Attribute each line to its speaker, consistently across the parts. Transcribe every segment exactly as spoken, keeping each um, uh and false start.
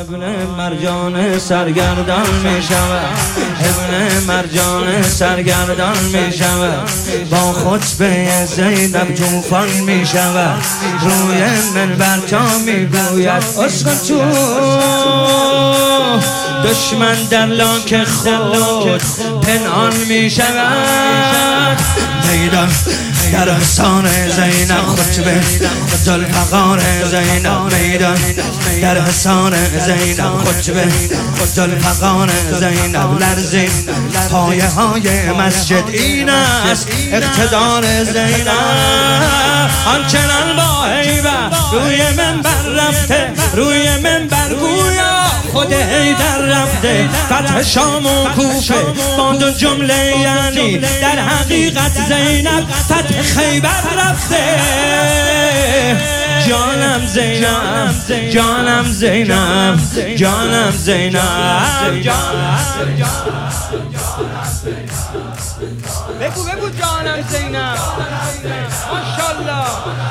Speaker 1: ابن مرجان سرگردان می شود، ابن مرجان سرگردان می شود، با خطبه زینب جوفان می شود، روی منبر تا می گوید اسکن تو دشمن در لاک خود پنهان می شود. میدان در حصار زینب خطبه ذوالفقار زینب، میدان در حصار زینب خطبه ذوالفقار زینب، لرزید پایه های مسجد، این است اقتدار زینب. آنچنان با هیبت روی منبر رفته، روی منبر گویا خود حیدر رفته، فتح شام و کوفه با دو جمله یعنی در حقیقت زینب فتح خیبر رفته. جانم زینب، جانم زینب، جانم زینب، بگو بگو جانم زینب، ماشاءالله.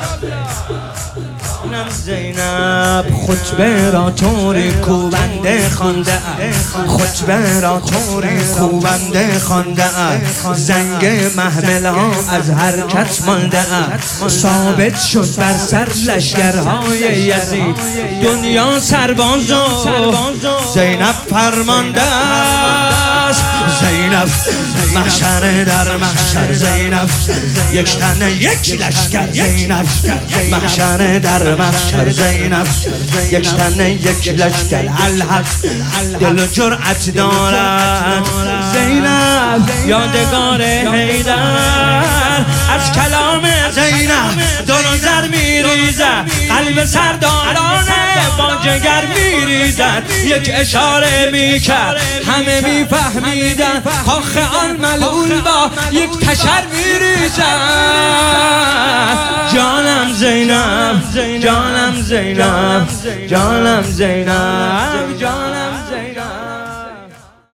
Speaker 1: جانم زینب خطبه را طوری کوبنده خوانده، خطبه را طوری کوبنده خوانده، زنگ محمل ها از حرکت مانده، ثابت شد بر سر لشکرهای یزید دنیا سرباز و زینب فرمانده است. زینب محشر در محشر، زینب یک تن یک لشکر، زینب محشر در محشر، زینب یک تن یک لشکر، الحق دل و جرأت دارد زینب یادگار حیدر. از کلام زینب دل و زر میریزد، قلب سردارانه با جگر میریزد، یک اشاره میکرد همه میفهمیدن، کاخ آن ملعون با یک تشر میریزد. جانم زینب، جانم زینب، جانم زینب، جانم زینب.